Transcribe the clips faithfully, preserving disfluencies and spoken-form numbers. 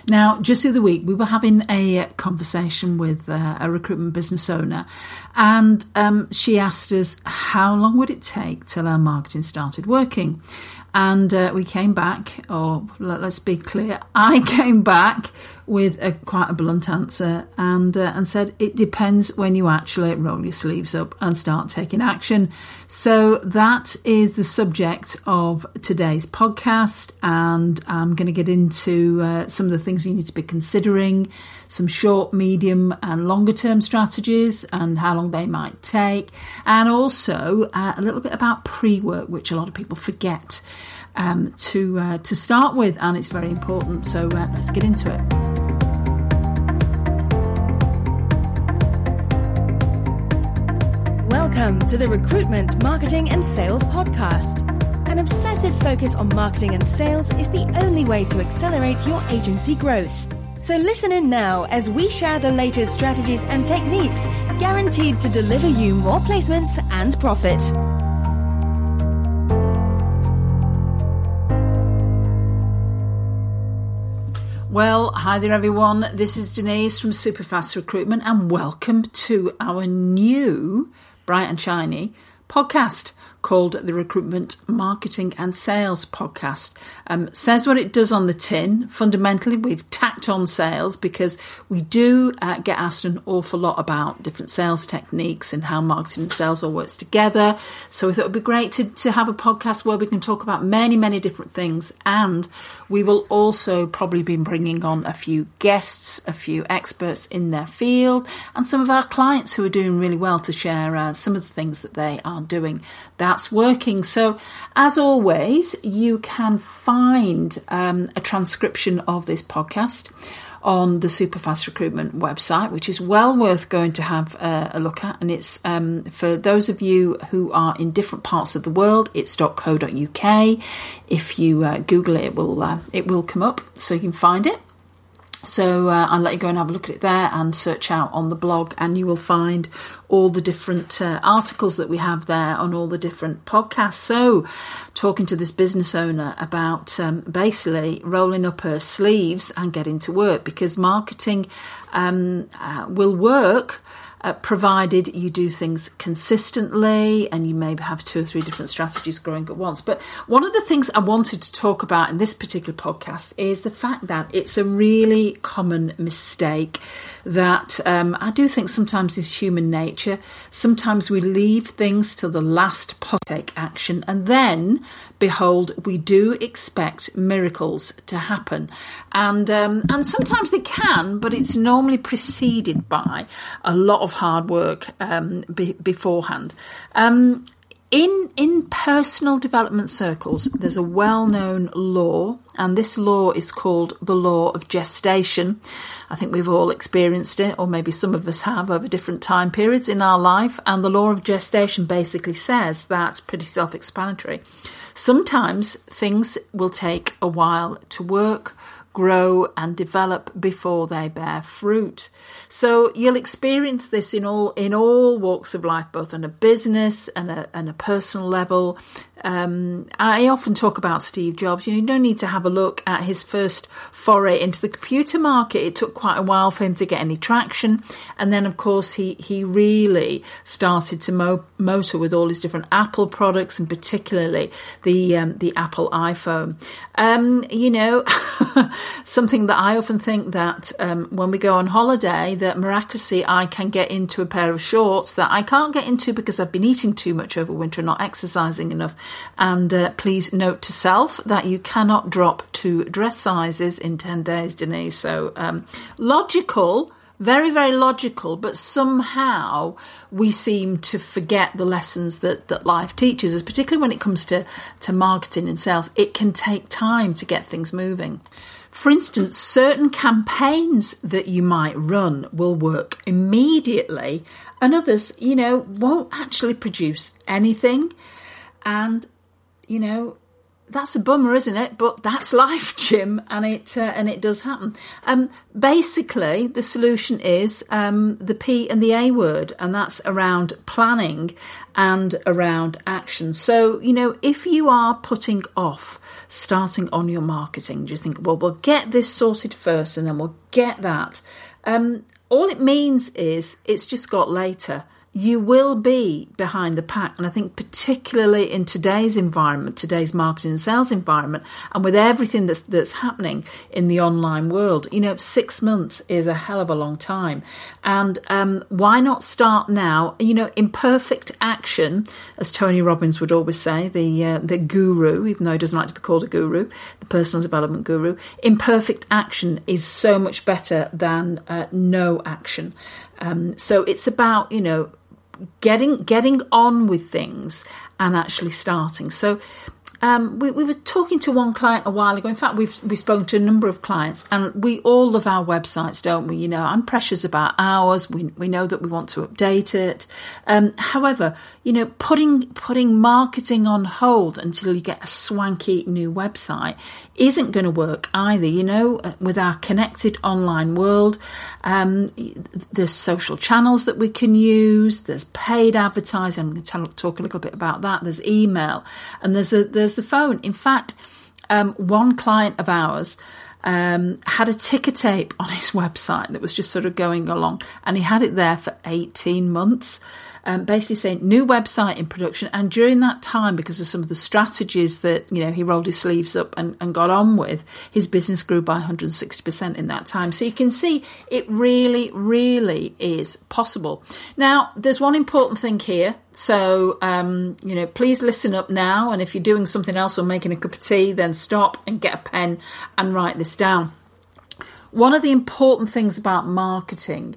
Now, just the other week, we were having a conversation with uh, a recruitment business owner, and um, she asked us how long would it take till our marketing started working. And uh, we came back, or let, let's be clear, I came back with a quite a blunt answer and uh, and said it depends when you actually roll your sleeves up and start taking action. So that is the subject of today's podcast, and I'm going to get into uh, some of the things you need to be considering, some short, medium and longer term strategies and how long they might take, and also uh, a little bit about pre-work, which a lot of people forget um, to uh, to start with, and it's very important. So uh, let's get into it. Welcome to the Recruitment, Marketing and Sales Podcast. An obsessive focus on marketing and sales is the only way to accelerate your agency growth. So listen in now as we share the latest strategies and techniques guaranteed to deliver you more placements and profit. Well, hi there everyone. This is Denise from Superfast Recruitment, and welcome to our new bright and shiny podcast called the Recruitment, Marketing and Sales Podcast. Um, says what it does on the tin. Fundamentally, we've tacked on sales because we do uh, get asked an awful lot about different sales techniques and how marketing and sales all works together. So we thought it would be great to, to have a podcast where we can talk about many, many different things. And we will also probably be bringing on a few guests, a few experts in their field, and some of our clients who are doing really well to share uh, some of the things that they are doing that's working. So as always, you can find um, a transcription of this podcast on the Superfast Recruitment website, which is well worth going to have a, a look at. And it's um, for those of you who are in different parts of the world, it's .co.uk. If you uh, Google it, it will uh, it will come up, so you can find it. So uh, I'll let you go and have a look at it there and search out on the blog, and you will find all the different uh, articles that we have there on all the different podcasts. So talking to this business owner about um, basically rolling up her sleeves and getting to work, because marketing um, uh, will work Uh, provided you do things consistently and you maybe have two or three different strategies growing at once. But one of the things I wanted to talk about in this particular podcast is the fact that it's a really common mistake that um, I do think sometimes is human nature. Sometimes we leave things till the last pot take action, and then, behold, we do expect miracles to happen. And um, and sometimes they can, but it's normally preceded by a lot of hard work um, be- beforehand. Um, in in personal development circles, there's a well-known law, and this law is called the law of gestation. I think we've all experienced it, or maybe some of us have, over different time periods in our life. And the law of gestation basically says that's pretty self-explanatory. Sometimes things will take a while to work, grow and develop before they bear fruit. So you'll experience this in all in all walks of life, both on a business and a, and a personal level. Um, I often talk about Steve Jobs. You know, you don't need to have a look at his first foray into the computer market. It took quite a while for him to get any traction. And then, of course, he, he really started to mo- motor with all his different Apple products, and particularly the um, the Apple iPhone. Um, you know, something that I often think that um, when we go on holiday, that miraculously I can get into a pair of shorts that I can't get into because I've been eating too much over winter and not exercising enough. And uh, please note to self that you cannot drop two dress sizes in ten days, Denise. So um, logical, very, very logical, but somehow we seem to forget the lessons that, that life teaches us, particularly when it comes to, to marketing and sales. It can take time to get things moving. For instance, certain campaigns that you might run will work immediately, and others, you know, won't actually produce anything. And, you know, that's a bummer, isn't it? But that's life, Jim, and it uh, and it does happen. Um, basically, the solution is um, the P and the A word, and that's around planning and around action. So, you know, if you are putting off starting on your marketing, just think, well, we'll get this sorted first, and then we'll get that. Um, all it means is it's just got later. You will be behind the pack. And I think particularly in today's environment, today's marketing and sales environment, and with everything that's that's happening in the online world, you know, six months is a hell of a long time. And um, why not start now? You know, imperfect action, as Tony Robbins would always say, the uh, the guru, even though he doesn't like to be called a guru, the personal development guru, imperfect action is so much better than uh, no action. Um, so it's about, you know, getting getting on with things and actually starting. So um, we, we were talking to one client a while ago. In fact, we've we've spoken to a number of clients, and we all love our websites, don't we? You know, I'm precious about ours. We we know that we want to update it. Um, however, you know, putting putting marketing on hold until you get a swanky new website isn't going to work either. You know, with our connected online world, um, there's social channels that we can use. There's paid advertising. I'm going to tell, talk a little bit about that. There's email, and there's a there's the phone. In fact, um, one client of ours um, had a ticker tape on his website that was just sort of going along, and he had it there for eighteen months. Um, basically saying new website in production, and during that time, because of some of the strategies that, you know, he rolled his sleeves up and, and got on with, his business grew by one hundred sixty percent in that time. So you can see it really, really is possible. Now, there's one important thing here. So, um, you know, please listen up now. And if you're doing something else or making a cup of tea, then stop and get a pen and write this down. One of the important things about marketing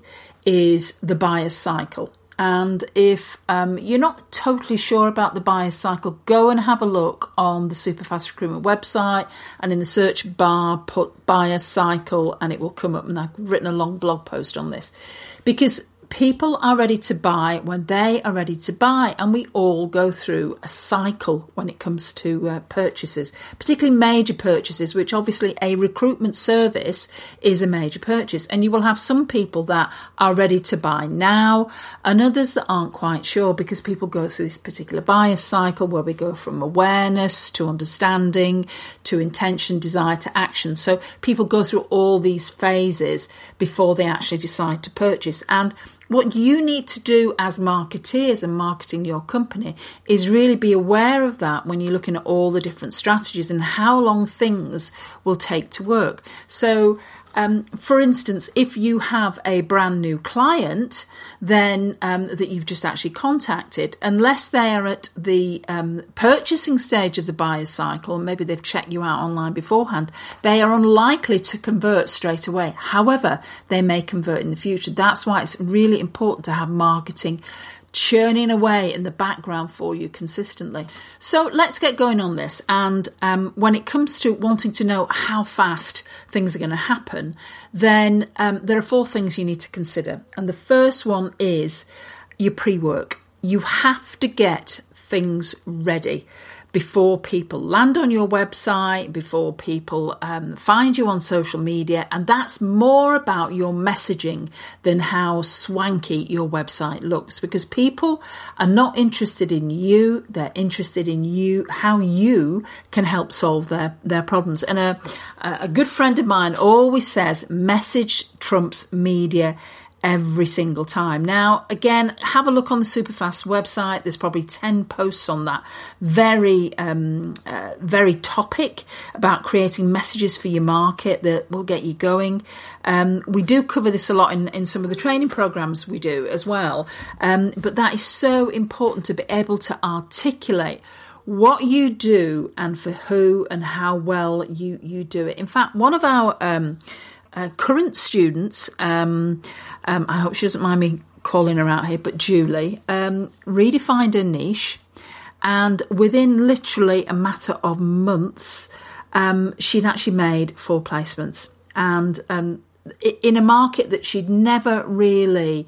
is the buyer's cycle. And if um, you're not totally sure about the buyer's cycle, go and have a look on the Superfast Recruitment website, and in the search bar, put buyer's cycle, and it will come up. And I've written a long blog post on this, because people are ready to buy when they are ready to buy, and we all go through a cycle when it comes to uh, purchases, particularly major purchases, which obviously a recruitment service is a major purchase. And you will have some people that are ready to buy now and others that aren't quite sure, because people go through this particular buyer cycle where we go from awareness to understanding to intention, desire to action. So people go through all these phases before they actually decide to purchase. And what you need to do as marketeers and marketing your company is really be aware of that when you're looking at all the different strategies and how long things will take to work. So, um, for instance, if you have a brand new client, then um, that you've just actually contacted, unless they are at the um, purchasing stage of the buyer's cycle, and maybe they've checked you out online beforehand, they are unlikely to convert straight away. However, they may convert in the future. That's why it's really important to have marketing churning away in the background for you consistently. So let's get going on this. And um, when it comes to wanting to know how fast things are going to happen, then um, there are four things you need to consider. And the first one is your pre-work. You have to get things ready before people land on your website, before people um, find you on social media. And that's more about your messaging than how swanky your website looks, because people are not interested in you. They're interested in you, how you can help solve their, their problems. And a, a good friend of mine always says, message trumps media every single time. Now, again, have a look on the Superfast website. There's probably ten posts on that very, um, uh, very topic about creating messages for your market that will get you going. Um, we do cover this a lot in, in some of the training programs we do as well. Um, but that is so important to be able to articulate what you do and for who and how well you, you do it. In fact, one of our um, Uh, current students, um, um, I hope she doesn't mind me calling her out here, but Julie, um, redefined her niche, and within literally a matter of months, um, she'd actually made four placements, and um, in a market that she'd never really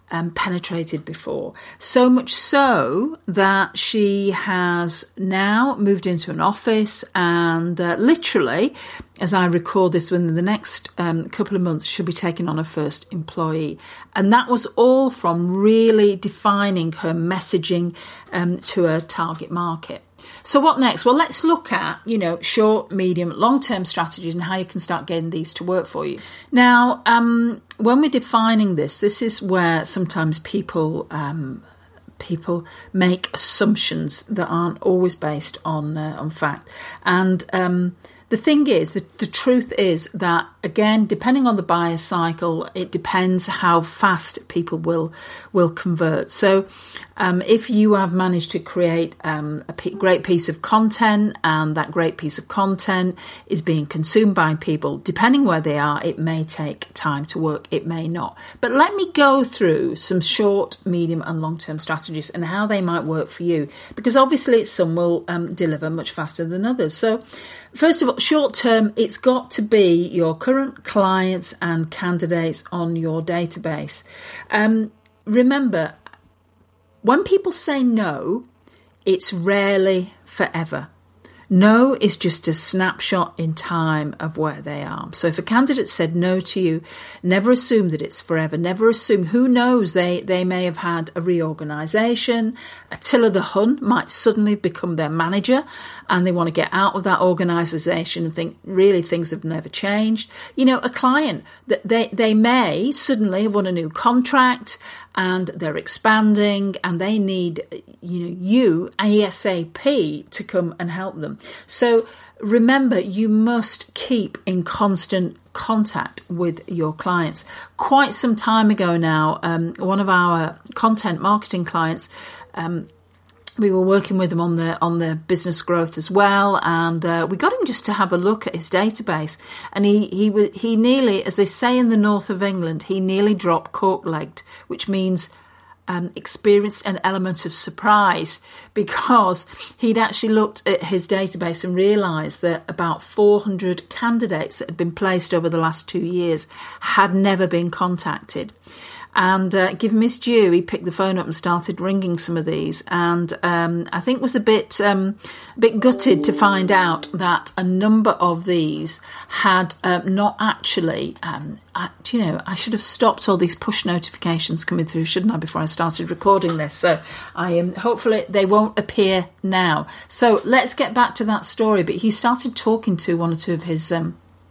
um, penetrated before. So much so that she has now moved into an office, and uh, literally, as I record this, within the next um, couple of months, she'll be taking on her first employee. And that was all from really defining her messaging um, to her target market. So what next? Well, let's look at, you know, short, medium, long-term strategies and how you can start getting these to work for you. Now, um, when we're defining this, this is where sometimes people um, people make assumptions that aren't always based on uh, on fact. And um, the thing is, the, the truth is that, again, depending on the buyer's cycle, it depends how fast people will will convert. So um, if you have managed to create um, a p- great piece of content, and that great piece of content is being consumed by people, depending where they are, it may take time to work, it may not. But let me go through some short, medium and long-term strategies and how they might work for you, because obviously some will um, deliver much faster than others. So first of all, short term, it's got to be your current clients and candidates on your database. Um, remember, when people say no, it's rarely forever. No is just a snapshot in time of where they are. So if a candidate said no to you, never assume that it's forever. Never assume. Who knows? They they may have had a reorganisation. Attila the Hun might suddenly become their manager, and they want to get out of that organisation and think really things have never changed. You know, a client that they they may suddenly have won a new contract, and they're expanding, and they need, you know, you ASAP to come and help them. So remember, you must keep in constant contact with your clients. Quite some time ago now, um, one of our content marketing clients, um, we were working with him on the on the business growth as well, and uh, we got him just to have a look at his database. And he he he nearly, as they say in the north of England, he nearly dropped cork-legged, which means um, experienced an element of surprise, because he'd actually looked at his database and realised that about four hundred candidates that had been placed over the last two years had never been contacted. And uh, give him his due, he picked the phone up and started ringing some of these. And um, I think was a bit um, a bit gutted to find out that a number of these had uh, not actually, um, I, you know, I should have stopped all these push notifications coming through, shouldn't I, before I started recording this. So I am um, hopefully they won't appear now. So let's get back to that story. But he started talking to one or two of his Um,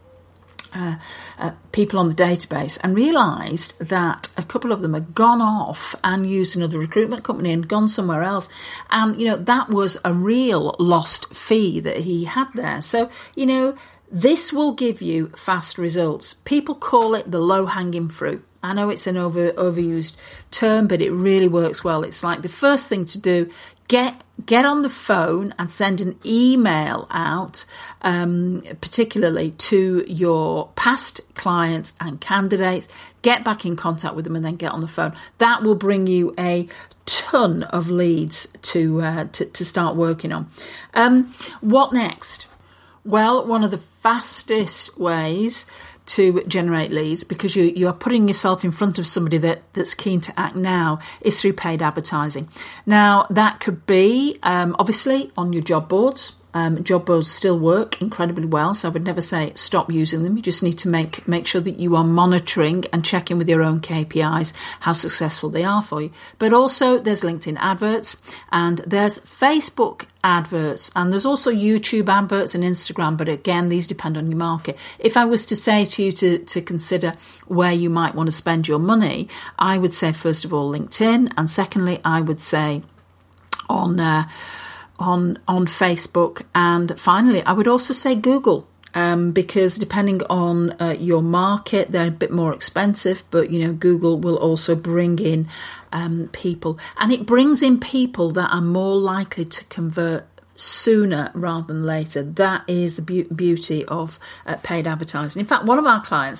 Uh, uh, people on the database, and realised that a couple of them had gone off and used another recruitment company and gone somewhere else. And, you know, that was a real lost fee that he had there. So, you know, this will give you fast results. People call it the low-hanging fruit. I know it's an over overused term, but it really works well. It's like the first thing to do, get get on the phone and send an email out, um, particularly to your past clients and candidates. Get back in contact with them and then get on the phone. That will bring you a ton of leads to uh, to, to start working on. Um, what next? Well, one of the fastest ways to generate leads, because you, you are putting yourself in front of somebody that, that's keen to act now, is through paid advertising. Now, that could be, um, obviously, on your job boards. Um, job boards still work incredibly well, so I would never say stop using them. You just need to make make sure that you are monitoring and checking with your own K P Is how successful they are for you. But also there's LinkedIn adverts, and there's Facebook adverts, and there's also YouTube adverts and Instagram, but again, these depend on your market. If I was to say to you to, to consider where you might want to spend your money, I would say first of all LinkedIn, and secondly I would say on uh, on on Facebook, and finally I would also say Google, um, because depending on uh, your market, they're a bit more expensive, but you know, Google will also bring in um, people, and it brings in people that are more likely to convert sooner rather than later. That is the be- beauty of uh, paid advertising. In fact, one of our clients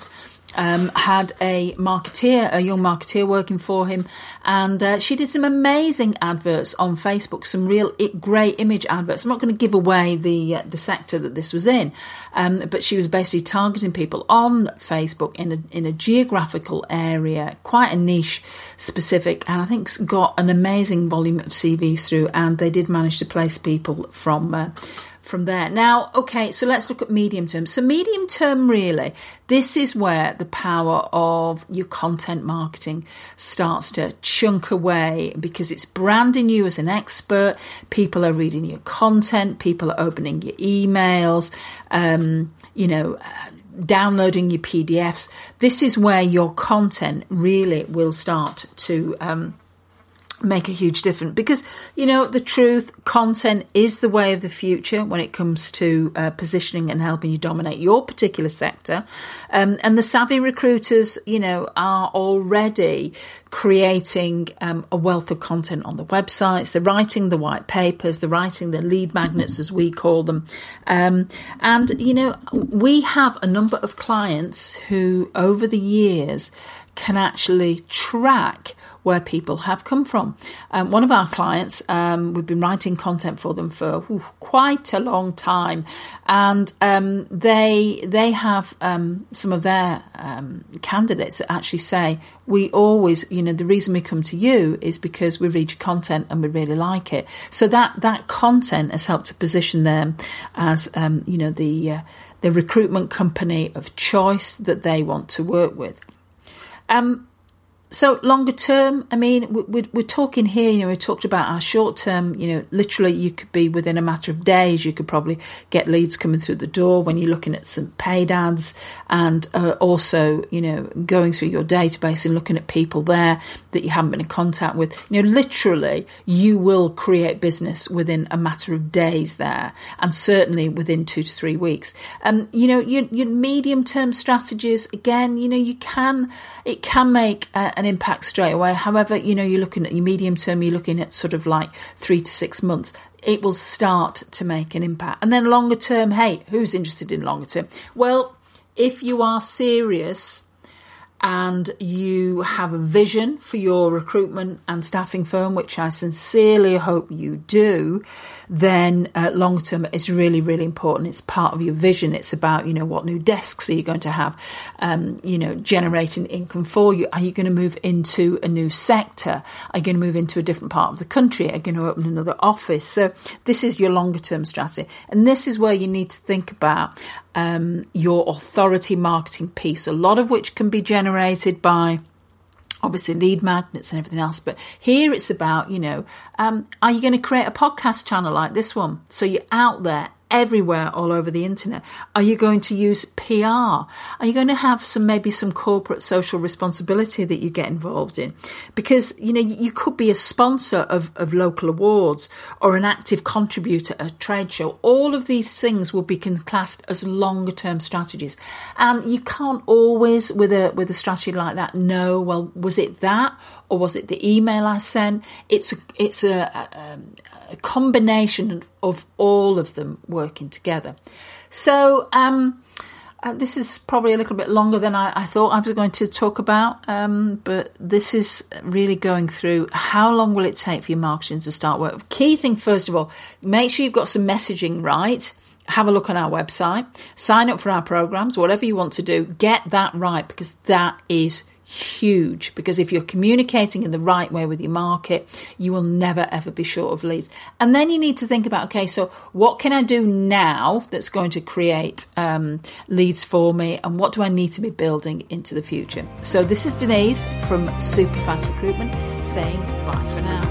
Um, had a marketeer, a young marketeer working for him, and uh, she did some amazing adverts on Facebook, some real great image adverts. I'm not going to give away the uh, the sector that this was in, um, but she was basically targeting people on Facebook in a in a geographical area, quite a niche specific, and I think got an amazing volume of C Vs through, and they did manage to place people from uh, from there. Now, okay, so let's look at medium term. So medium term, really, this is where the power of your content marketing starts to chunk away, because it's branding you as an expert. People are reading your content. People are opening your emails, um, you know, uh, downloading your P D Fs. This is where your content really will start to um make a huge difference, because, you know, the truth, content is the way of the future when it comes to uh, positioning and helping you dominate your particular sector. Um, and the savvy recruiters, you know, are already creating um, a wealth of content on the websites. They're writing the white papers, they're writing the lead magnets, as we call them. Um, and, you know, we have a number of clients who over the years can actually track where people have come from. Um, one of our clients, um, we've been writing content for them for ooh, quite a long time, and um, they they have um, some of their um, candidates that actually say, we always, you know, the reason we come to you is because we read your content and we really like it. So that that content has helped to position them as, um, you know, the uh, the recruitment company of choice that they want to work with. Um, So longer term, I mean, we're, we're talking here, you know, we talked about our short term, you know, literally you could be within a matter of days, you could probably get leads coming through the door when you're looking at some paid ads, and uh, also, you know, going through your database and looking at people there that you haven't been in contact with. You know, literally you will create business within a matter of days there, and certainly within two to three weeks. Um, you know, your, your medium term strategies, again, you know, you can, it can make uh, an impact straight away. However, you know, you're looking at your medium term, you're looking at sort of like three to six months. It will start to make an impact. And then longer term, hey, who's interested in longer term? Well, if you are serious and you have a vision for your recruitment and staffing firm, which I sincerely hope you do, then uh, long term is really, really important. It's part of your vision. It's about, you know, what new desks are you going to have, um, you know, generating income for you? Are you going to move into a new sector? Are you going to move into a different part of the country? Are you going to open another office? So this is your longer term strategy. And this is where you need to think about um, your authority marketing piece, a lot of which can be generated by obviously lead magnets and everything else. But here it's about, you know, um, are you going to create a podcast channel like this one? So you're out there everywhere, all over the internet. Are you going to use P R? Are you going to have some, maybe some corporate social responsibility that you get involved in? Because, you know, you could be a sponsor of, of local awards or an active contributor at a trade show. All of these things will be classed as longer term strategies. And you can't always, with a, with a strategy like that, know, well, was it that? Or was it the email I sent? It's a, it's a, a, a combination of all of them working together. So um, uh, this is probably a little bit longer than I, I thought I was going to talk about, um, but this is really going through how long will it take for your marketing to start work. Key thing, first of all, make sure you've got some messaging right. Have a look on our website, sign up for our programs, whatever you want to do, get that right, because that is huge. Because if you're communicating in the right way with your market, you will never ever be short of leads. And then you need to think about, okay, so what can I do now that's going to create um, leads for me, and what do I need to be building into the future? So this is Denise from Superfast Recruitment saying bye for now.